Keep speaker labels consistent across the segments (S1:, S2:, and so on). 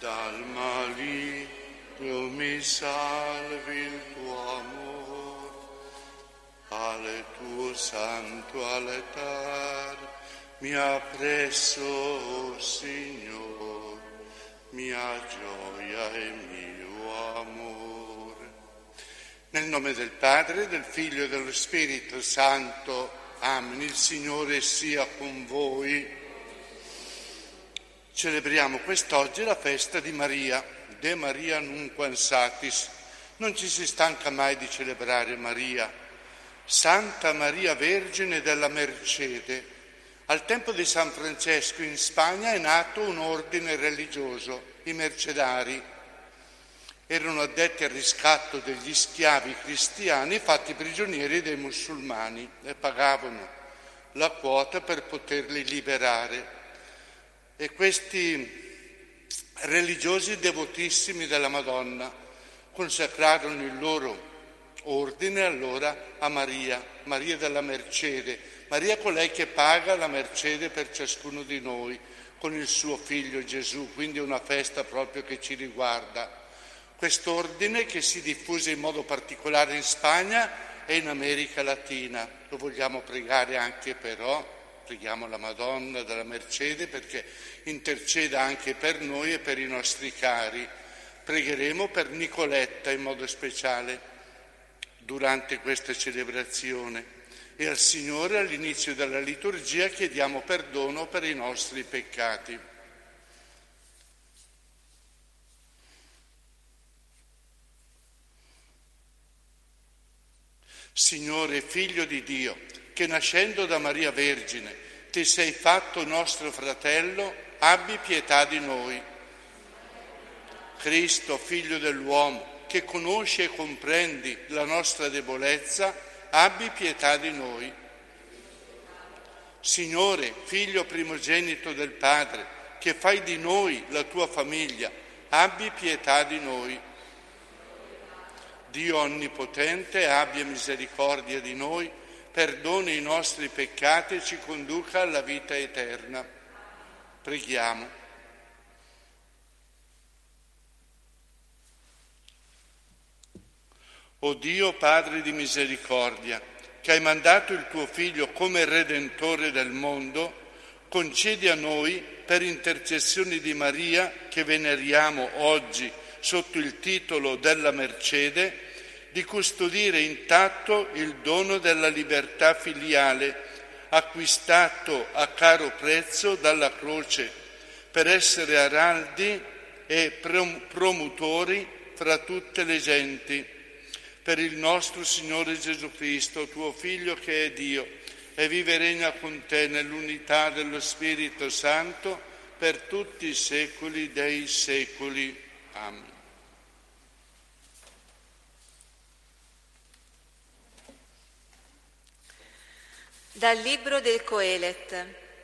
S1: dal maligno mi salvi il tuo amor, al tuo santo altar mi appresso, oh Signor, mia gioia e mio amore. Nel nome del Padre, del Figlio e dello Spirito Santo. Amen. Il Signore sia con voi. Celebriamo quest'oggi la festa di Maria, De Maria Nunquam Satis. Non ci si stanca mai di celebrare Maria, Santa Maria Vergine della Mercede. Al tempo di San Francesco in Spagna è nato un ordine religioso, i Mercedari. Erano addetti al riscatto degli schiavi cristiani fatti prigionieri dai musulmani e pagavano la quota per poterli liberare. E questi religiosi devotissimi della Madonna consacrarono il loro ordine allora a Maria, Maria della Mercede, Maria colei che paga la mercede per ciascuno di noi con il suo figlio Gesù, quindi è una festa proprio che ci riguarda. Quest'ordine che si diffuse in modo particolare in Spagna e in America Latina. Lo vogliamo pregare anche però. Preghiamo la Madonna della Mercede perché interceda anche per noi e per i nostri cari. Pregheremo per Nicoletta in modo speciale durante questa celebrazione e al Signore all'inizio della liturgia chiediamo perdono per i nostri peccati. Signore, Figlio di Dio, che nascendo da Maria Vergine ti sei fatto nostro fratello, abbi pietà di noi. Cristo, Figlio dell'uomo, che conosci e comprendi la nostra debolezza, abbi pietà di noi. Signore, Figlio primogenito del Padre, che fai di noi la tua famiglia, abbi pietà di noi. Dio Onnipotente, abbia misericordia di noi, perdoni i nostri peccati e ci conduca alla vita eterna. Preghiamo. O Dio, Padre di misericordia, che hai mandato il tuo Figlio come Redentore del mondo, concedi a noi, per intercessione di Maria, che veneriamo oggi sotto il titolo della Mercede, di custodire intatto il dono della libertà filiale, acquistato a caro prezzo dalla croce, per essere araldi e promotori fra tutte le genti. Per il nostro Signore Gesù Cristo, tuo Figlio che è Dio, e vive e regna con te nell'unità dello Spirito Santo per tutti i secoli dei secoli. Amen.
S2: Dal libro del Coelet.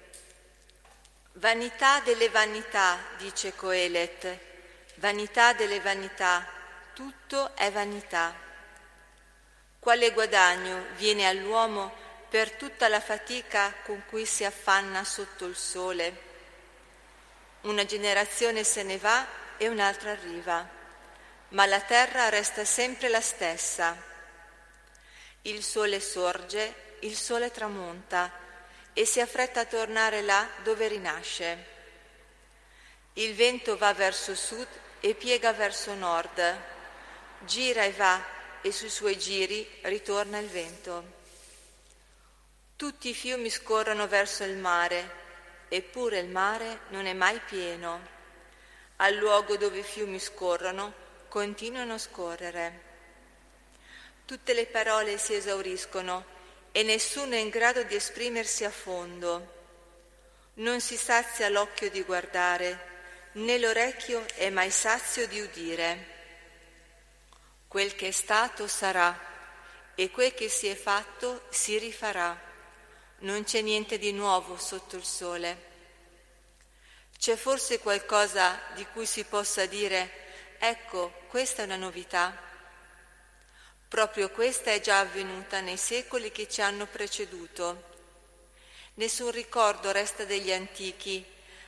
S2: Vanità delle vanità, dice Coelet, vanità delle vanità, tutto è vanità. Quale guadagno viene all'uomo per tutta la fatica con cui si affanna sotto il sole? Una generazione se ne va e un'altra arriva, ma la terra resta sempre la stessa. Il sole sorge, il sole tramonta e si affretta a tornare là dove rinasce. Il vento va verso sud e piega verso nord, gira e va e sui suoi giri ritorna il vento. Tutti i fiumi scorrono verso il mare, eppure il mare non è mai pieno. Al luogo dove i fiumi scorrono, continuano a scorrere. Tutte le parole si esauriscono e nessuno è in grado di esprimersi a fondo. Non si sazia l'occhio di guardare, né l'orecchio è mai sazio di udire. Quel che è stato sarà, e quel che si è fatto si rifarà. Non c'è niente di nuovo sotto il sole. C'è forse qualcosa di cui si possa dire, ecco, questa è una novità? Proprio questa è già avvenuta nei secoli che ci hanno preceduto. Nessun ricordo resta degli antichi,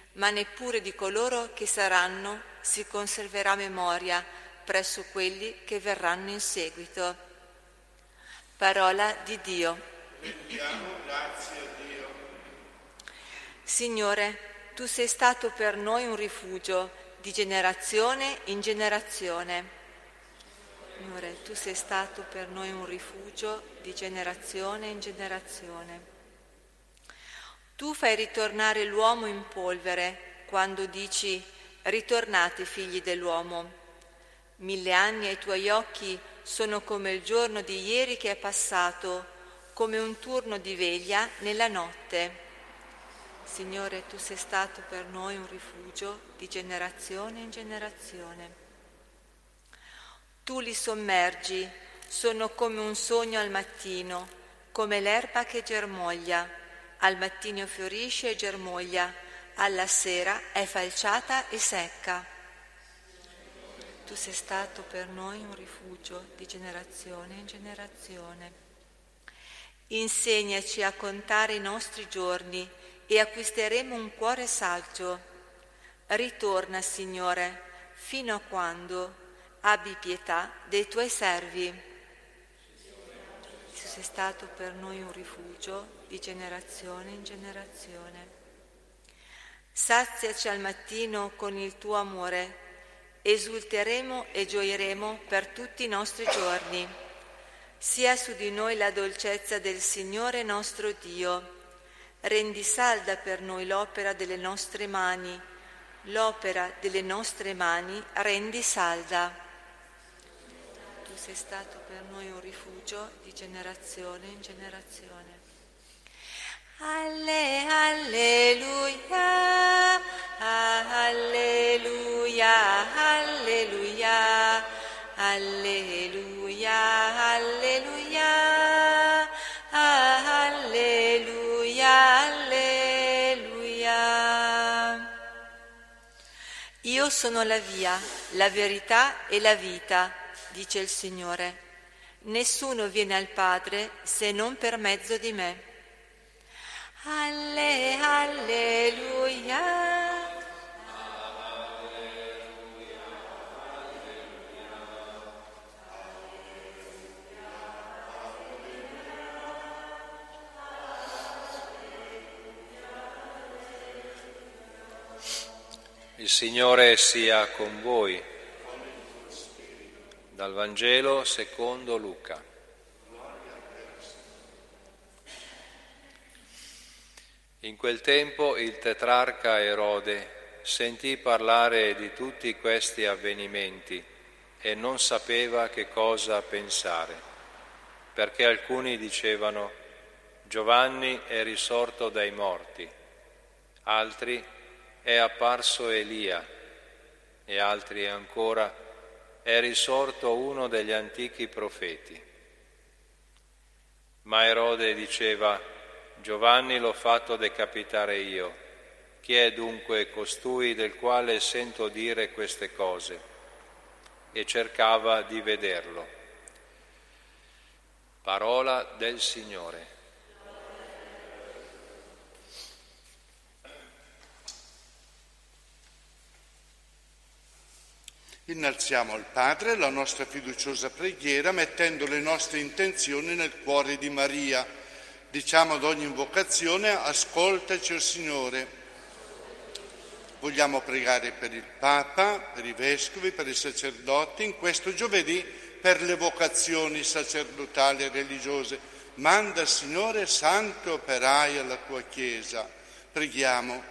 S2: ma neppure di coloro che saranno si conserverà memoria presso quelli che verranno in seguito. Parola di Dio.
S1: Rendiamo grazie a Dio.
S2: Signore, Tu sei stato per noi un rifugio di generazione in generazione. Signore, Tu sei stato per noi un rifugio di generazione in generazione. Tu fai ritornare l'uomo in polvere quando dici: ritornate figli dell'uomo. 1000 anni ai Tuoi occhi sono come il giorno di ieri che è passato, come un turno di veglia nella notte. Signore, Tu sei stato per noi un rifugio di generazione in generazione. Tu li sommergi, sono come un sogno al mattino, come l'erba che germoglia. Al mattino fiorisce e germoglia, alla sera è falciata e secca. Tu sei stato per noi un rifugio di generazione in generazione. Insegnaci a contare i nostri giorni e acquisteremo un cuore saggio. Ritorna, Signore, fino a quando? Abbi pietà dei Tuoi servi. Tu sei stato per noi un rifugio di generazione in generazione. Saziaci al mattino con il Tuo amore, esulteremo e gioiremo per tutti i nostri giorni. Sia su di noi la dolcezza del Signore nostro Dio. Rendi salda per noi l'opera delle nostre mani, l'opera delle nostre mani rendi salda. Tu sei stato per noi un rifugio di generazione in generazione. Alleluia, alleluia, alleluia, alleluia, alleluia, alleluia, alleluia. Io sono la via, la verità e la vita, dice il Signore. Nessuno viene al Padre se non per mezzo di me. Alleluia.
S3: Il Signore sia con voi. Dal Vangelo secondo Luca. In quel tempo il tetrarca Erode sentì parlare di tutti questi avvenimenti e non sapeva che cosa pensare, perché alcuni dicevano: Giovanni è risorto dai morti, altri è apparso Elia e altri ancora è risorto uno degli antichi profeti. Ma Erode diceva: Giovanni l'ho fatto decapitare io. Chi è dunque costui del quale sento dire queste cose? E cercava di vederlo. Parola del Signore.
S1: Innalziamo al Padre la nostra fiduciosa preghiera mettendo le nostre intenzioni nel cuore di Maria. Diciamo ad ogni invocazione: ascoltaci, o Signore. Vogliamo pregare per il Papa, per i Vescovi, per i sacerdoti, in questo giovedì per le vocazioni sacerdotali e religiose. Manda, Signore, santi operai alla Tua Chiesa. Preghiamo.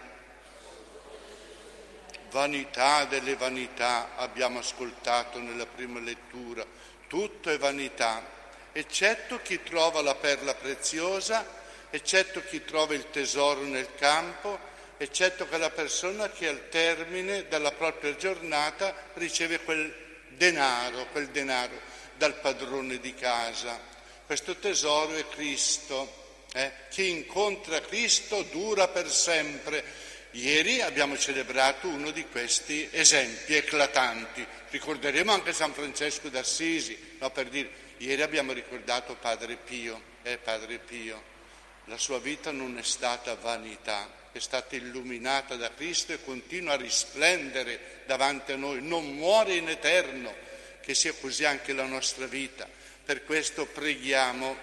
S1: Vanità delle vanità, abbiamo ascoltato nella prima lettura, tutto è vanità, eccetto chi trova la perla preziosa, eccetto chi trova il tesoro nel campo, eccetto quella persona che al termine della propria giornata riceve quel denaro dal padrone di casa. Questo tesoro è Cristo. Chi incontra Cristo dura per sempre. Ieri abbiamo celebrato uno di questi esempi eclatanti. Ricorderemo anche San Francesco d'Assisi, no, per dire, ieri abbiamo ricordato Padre Pio. La sua vita non è stata vanità, è stata illuminata da Cristo e continua a risplendere davanti a noi, non muore in eterno, che sia così anche la nostra vita. Per questo preghiamo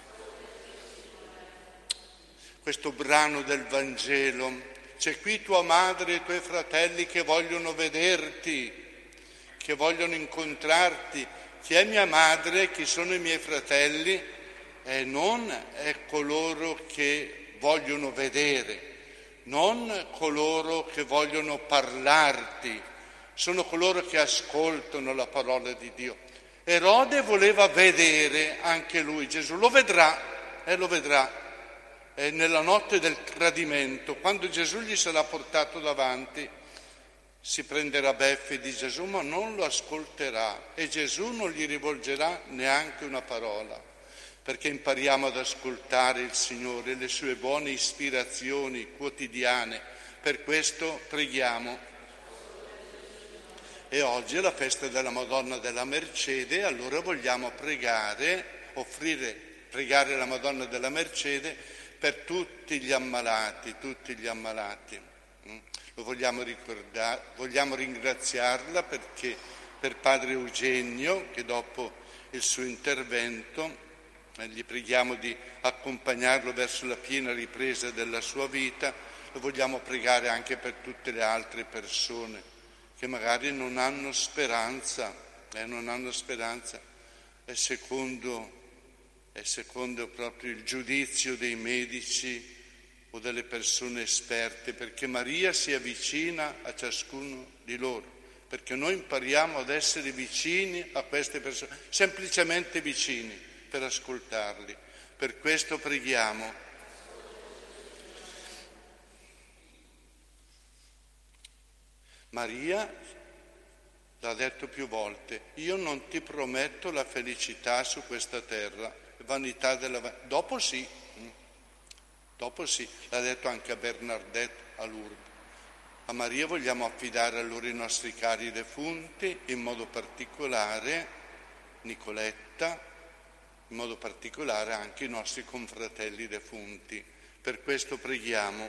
S1: questo brano del Vangelo. C'è qui tua madre e i tuoi fratelli che vogliono vederti, che vogliono incontrarti. Chi è mia madre, chi sono i miei fratelli? Non è coloro che vogliono vedere, non coloro che vogliono parlarti, sono coloro che ascoltano la parola di Dio. Erode voleva vedere anche lui Gesù, lo vedrà. Nella notte del tradimento, quando Gesù gli sarà portato davanti, si prenderà beffe di Gesù, ma non lo ascolterà e Gesù non gli rivolgerà neanche una parola, perché impariamo ad ascoltare il Signore, le sue buone ispirazioni quotidiane. Per questo preghiamo. E oggi è la festa della Madonna della Mercede, allora vogliamo pregare la Madonna della Mercede per tutti gli ammalati. Lo vogliamo ricordare, vogliamo ringraziarla perché per Padre Eugenio, che dopo il suo intervento gli preghiamo di accompagnarlo verso la piena ripresa della sua vita. Lo vogliamo pregare anche per tutte le altre persone che magari non hanno speranza, è secondo proprio il giudizio dei medici o delle persone esperte, perché Maria si avvicina a ciascuno di loro, perché noi impariamo ad essere vicini a queste persone, semplicemente vicini, per ascoltarli. Per questo preghiamo. Maria l'ha detto più volte: io non ti prometto la felicità su questa terra, vanità della dopo sì, l'ha detto anche a Bernardette a Lourdes. A Maria vogliamo affidare allora i nostri cari defunti, in modo particolare Nicoletta, in modo particolare anche i nostri confratelli defunti. Per questo preghiamo.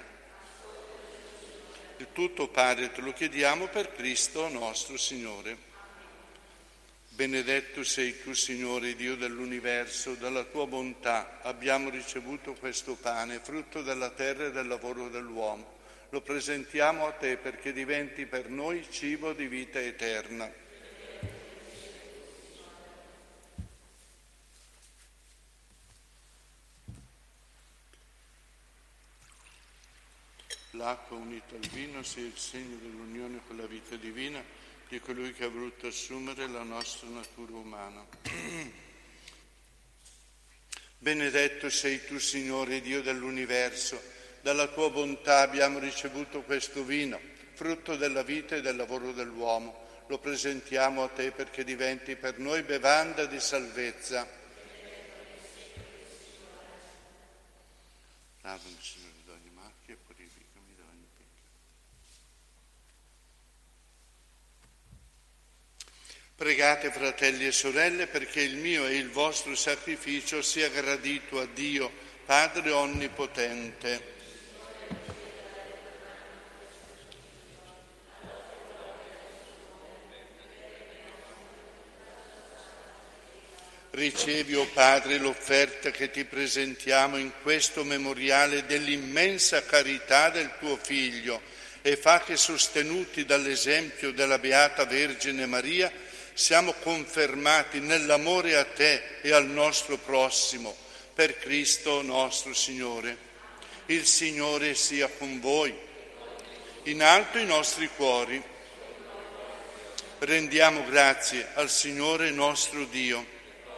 S1: Il tutto, Padre, te lo chiediamo per Cristo nostro Signore. Benedetto sei tu, Signore, Dio dell'universo, dalla tua bontà abbiamo ricevuto questo pane, frutto della terra e del lavoro dell'uomo. Lo presentiamo a te perché diventi per noi cibo di vita eterna. L'acqua unita al vino sia il segno dell'unione con la vita divina di colui che ha voluto assumere la nostra natura umana. Benedetto sei tu, Signore, Dio dell'universo, dalla tua bontà abbiamo ricevuto questo vino, frutto della vita e del lavoro dell'uomo. Lo presentiamo a te perché diventi per noi bevanda di salvezza. Lavami, Signore, da ogni macchia e purificami da ogni peccato. Pregate, fratelli e sorelle, perché il mio e il vostro sacrificio sia gradito a Dio, Padre Onnipotente. Ricevi, o Padre, l'offerta che ti presentiamo in questo memoriale dell'immensa carità del tuo Figlio e fa che, sostenuti dall'esempio della Beata Vergine Maria, siamo confermati nell'amore a te e al nostro prossimo, per Cristo nostro Signore. Il Signore sia con voi. In alto i nostri cuori. Rendiamo grazie al Signore nostro Dio.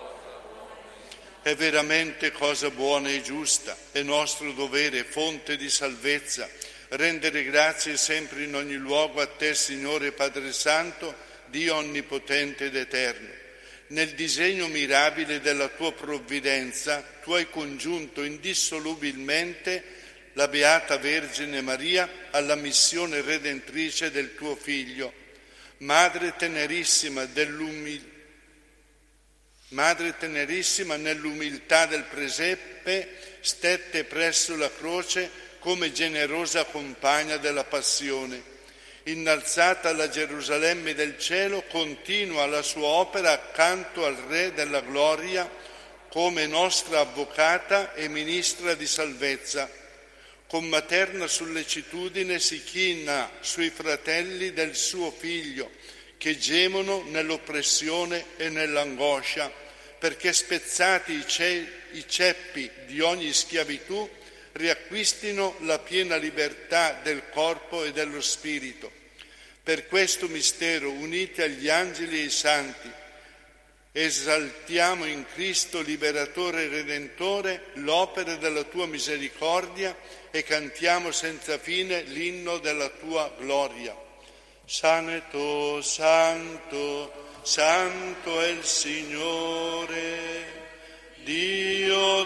S1: È veramente cosa buona e giusta, è nostro dovere, fonte di salvezza, rendere grazie sempre in ogni luogo a te, Signore Padre Santo, Dio onnipotente ed eterno. Nel disegno mirabile della tua provvidenza, tu hai congiunto indissolubilmente la Beata Vergine Maria alla missione redentrice del tuo Figlio, Madre tenerissima Madre tenerissima, nell'umiltà del presepe, stette presso la croce come generosa compagna della passione. Innalzata alla Gerusalemme del cielo, continua la sua opera accanto al Re della gloria come nostra avvocata e ministra di salvezza. Con materna sollecitudine si china sui fratelli del suo Figlio, che gemono nell'oppressione e nell'angoscia, perché spezzati i ceppi di ogni schiavitù, riacquistino la piena libertà del corpo e dello spirito. Per questo mistero, uniti agli angeli e ai santi, esaltiamo in Cristo, liberatore e redentore, l'opera della tua misericordia e cantiamo senza fine l'inno della tua gloria. Santo, santo, santo è il Signore, Dio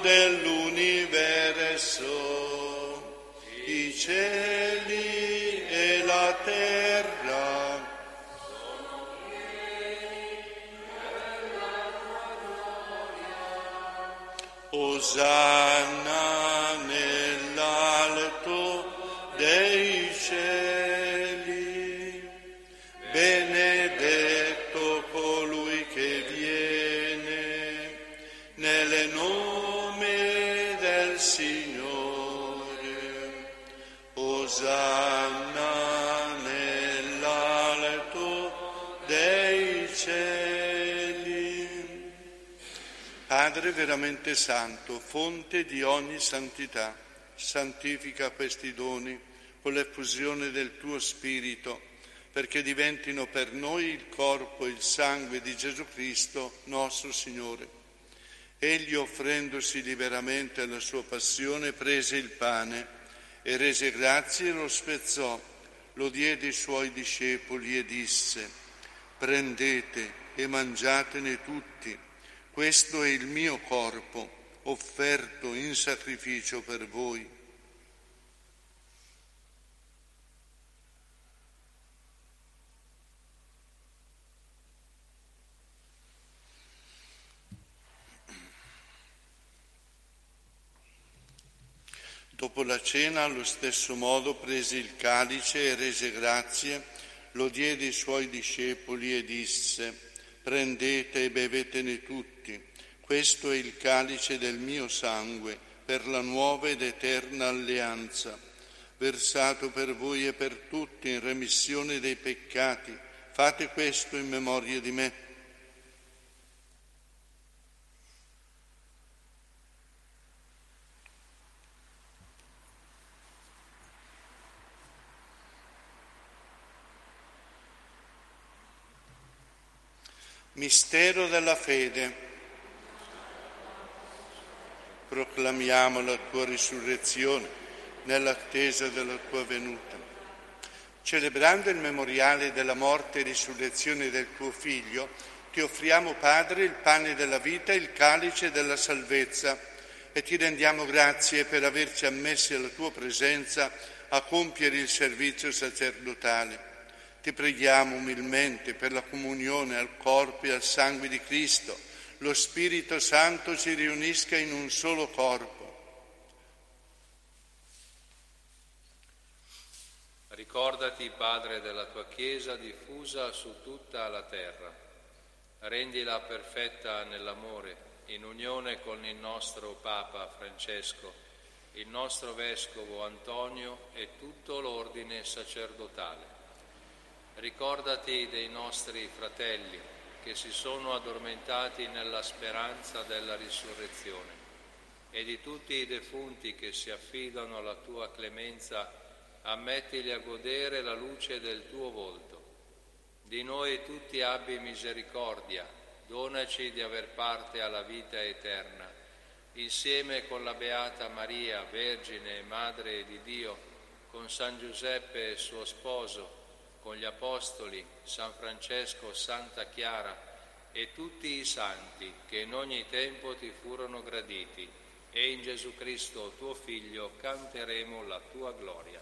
S1: dell'universo, i cieli e la terra sono pieni della tua gloria. Osanna nell'alto dei cieli. Benedetto colui che viene nel nome del Signore. Osanna nell'alto dei cieli. Padre veramente santo, fonte di ogni santità, santifica questi doni con l'effusione del tuo Spirito, perché diventino per noi il corpo e il sangue di Gesù Cristo, nostro Signore. Egli, offrendosi liberamente alla sua passione, prese il pane e rese grazie e lo spezzò, lo diede ai suoi discepoli e disse: prendete e mangiatene tutti, questo è il mio corpo, offerto in sacrificio per voi. Dopo la cena, allo stesso modo, prese il calice e rese grazie, lo diede ai suoi discepoli e disse: prendete e bevetene tutti, questo è il calice del mio sangue, per la nuova ed eterna alleanza, versato per voi e per tutti in remissione dei peccati. Fate questo in memoria di me. Mistero della fede. Proclamiamo la tua risurrezione nell'attesa della tua venuta. Celebrando il memoriale della morte e risurrezione del tuo Figlio, ti offriamo, Padre, il pane della vita e il calice della salvezza e ti rendiamo grazie per averci ammessi alla tua presenza a compiere il servizio sacerdotale. Ti preghiamo umilmente per la comunione al corpo e al sangue di Cristo. Lo Spirito Santo ci riunisca in un solo corpo.
S3: Ricordati, Padre, della tua Chiesa diffusa su tutta la terra. Rendila perfetta nell'amore, in unione con il nostro Papa Francesco, il nostro Vescovo Antonio e tutto l'ordine sacerdotale. Ricordati dei nostri fratelli che si sono addormentati nella speranza della risurrezione e di tutti i defunti che si affidano alla tua clemenza, ammettili a godere la luce del tuo volto. Di noi tutti abbi misericordia, donaci di aver parte alla vita eterna, insieme con la Beata Maria, Vergine e Madre di Dio, con San Giuseppe suo sposo, con gli Apostoli, San Francesco, Santa Chiara e tutti i santi che in ogni tempo ti furono graditi, e in Gesù Cristo, tuo Figlio, canteremo la tua gloria.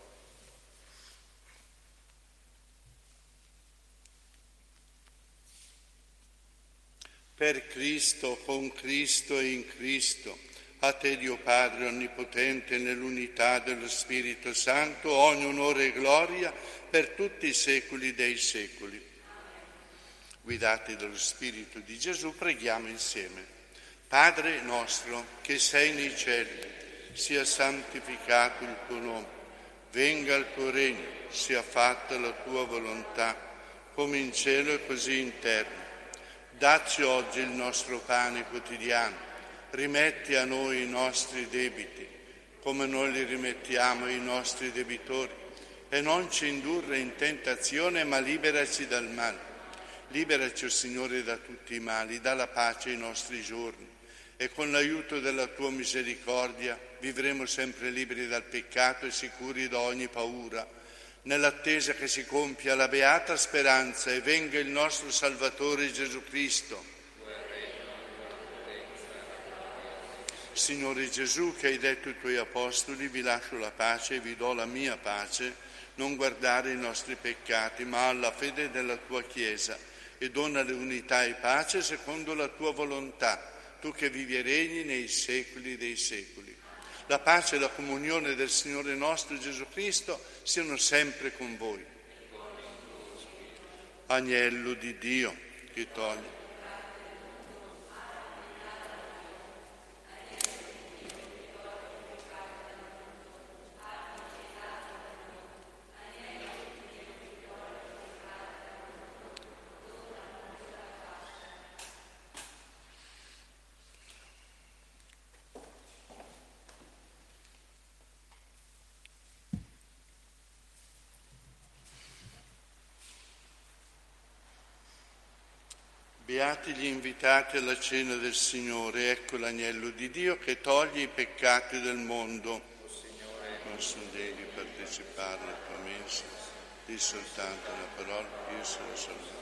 S1: Per Cristo, con Cristo e in Cristo, a te Dio Padre Onnipotente, nell'unità dello Spirito Santo, ogni onore e gloria per tutti i secoli dei secoli. Guidati dallo Spirito di Gesù, preghiamo insieme. Padre nostro, che sei nei cieli, sia santificato il tuo nome, venga il tuo regno, sia fatta la tua volontà, come in cielo e così in terra. Dacci oggi il nostro pane quotidiano, rimetti a noi i nostri debiti, come noi li rimettiamo ai nostri debitori, e non ci indurre in tentazione, ma liberaci dal male. Liberaci, o Signore, da tutti i mali, dà la pace ai nostri giorni, e con l'aiuto della tua misericordia vivremo sempre liberi dal peccato e sicuri da ogni paura, nell'attesa che si compia la beata speranza e venga il nostro Salvatore Gesù Cristo. Signore Gesù, che hai detto ai tuoi apostoli, vi lascio la pace e vi do la mia pace, non guardare i nostri peccati, ma alla fede della tua Chiesa, e donale unità e pace secondo la tua volontà, tu che vivi e regni nei secoli dei secoli. La pace e la comunione del Signore nostro Gesù Cristo siano sempre con voi. Agnello di Dio, che toglie. Beati gli invitati alla cena del Signore, ecco l'agnello di Dio che toglie i peccati del mondo. Non sono degni di partecipare alla tua mensa, di soltanto una parola, io sono salvato.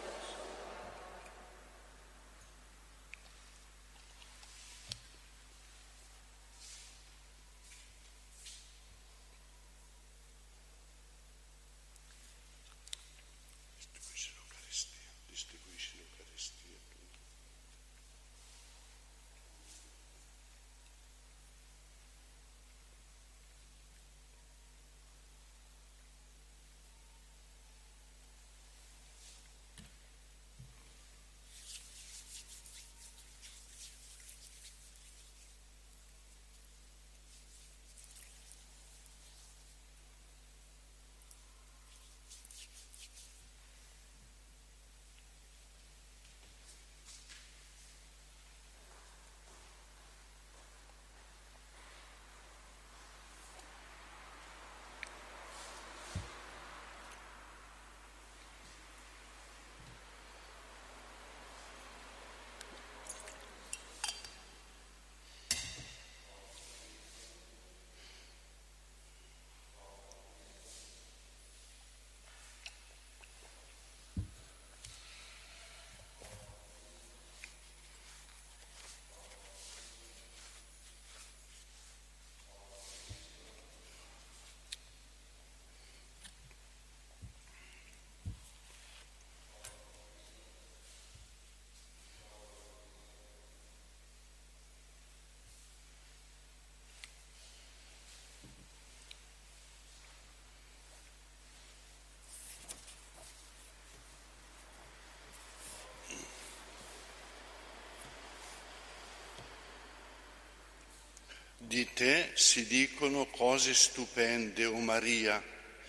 S1: Di te si dicono cose stupende, o Maria,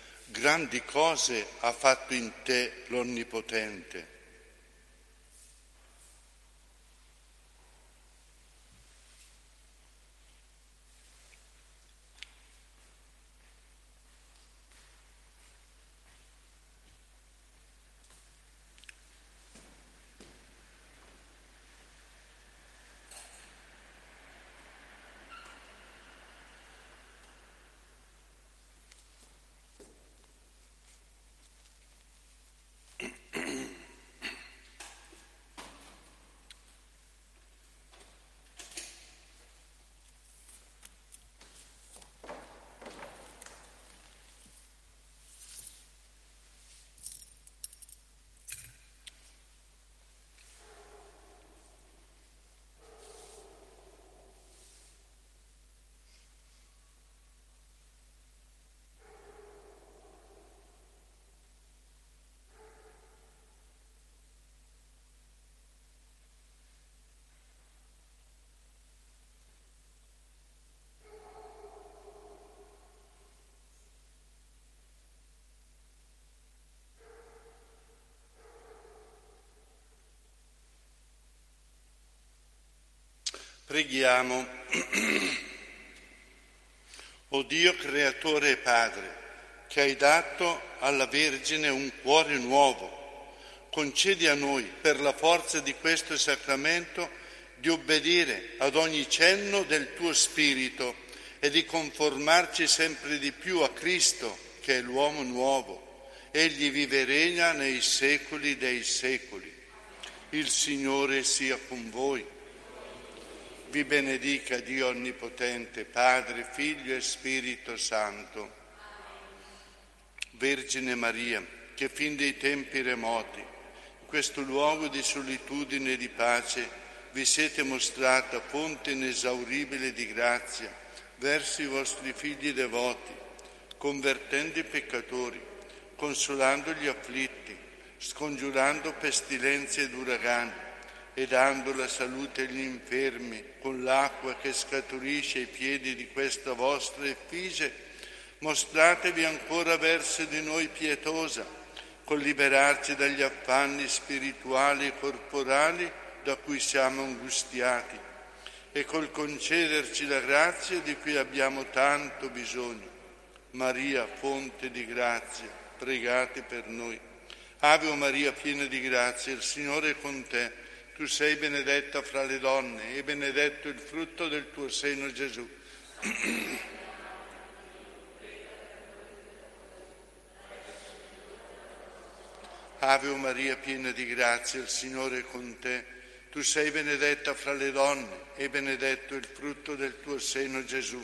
S1: grandi cose ha fatto in te l'Onnipotente. Preghiamo. O Dio creatore e Padre, che hai dato alla Vergine un cuore nuovo, concedi a noi, per la forza di questo sacramento, di obbedire ad ogni cenno del tuo Spirito e di conformarci sempre di più a Cristo, che è l'uomo nuovo. Egli vive e regna nei secoli dei secoli. Il Signore sia con voi. Vi benedica Dio Onnipotente, Padre, Figlio e Spirito Santo. Vergine Maria, che fin dei tempi remoti, in questo luogo di solitudine e di pace, vi siete mostrata fonte inesauribile di grazia verso i vostri figli devoti, convertendo i peccatori, consolando gli afflitti, scongiurando pestilenze ed uragani, e dando la salute agli infermi con l'acqua che scaturisce ai piedi di questa vostra effigie, mostratevi ancora verso di noi pietosa, col liberarci dagli affanni spirituali e corporali da cui siamo angustiati e col concederci la grazia di cui abbiamo tanto bisogno. Maria, fonte di grazia, pregate per noi. Ave Maria, piena di grazia, il Signore è con te. Tu sei benedetta fra le donne e benedetto il frutto del tuo seno, Gesù. Ave Maria, piena di grazia, il Signore è con te. Tu sei benedetta fra le donne e benedetto il frutto del tuo seno, Gesù.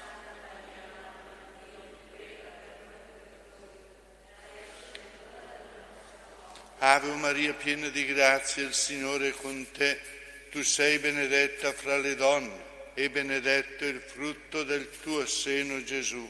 S1: Ave Maria, piena di grazia, il Signore è con te. Tu sei benedetta fra le donne e benedetto il frutto del tuo seno, Gesù.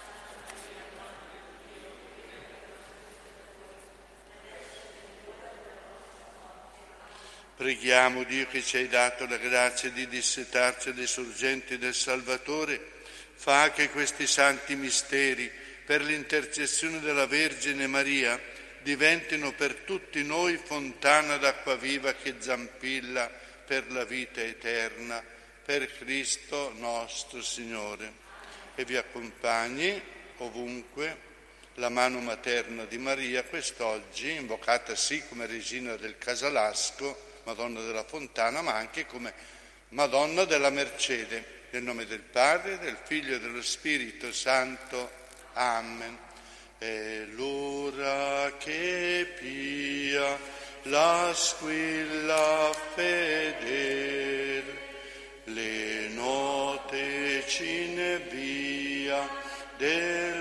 S1: Preghiamo Dio, che ci hai dato la grazia di dissetarci alle sorgenti del Salvatore, fa che questi santi misteri, per l'intercessione della Vergine Maria, diventino per tutti noi fontana d'acqua viva che zampilla per la vita eterna, per Cristo nostro Signore. E vi accompagni ovunque la mano materna di Maria, quest'oggi invocata sì come Regina del Casalasco, Madonna della Fontana, ma anche come Madonna della Mercede. Nel nome del Padre, del Figlio e dello Spirito Santo. Amen. E l'ora che pia la squilla fedel, le note cinevia del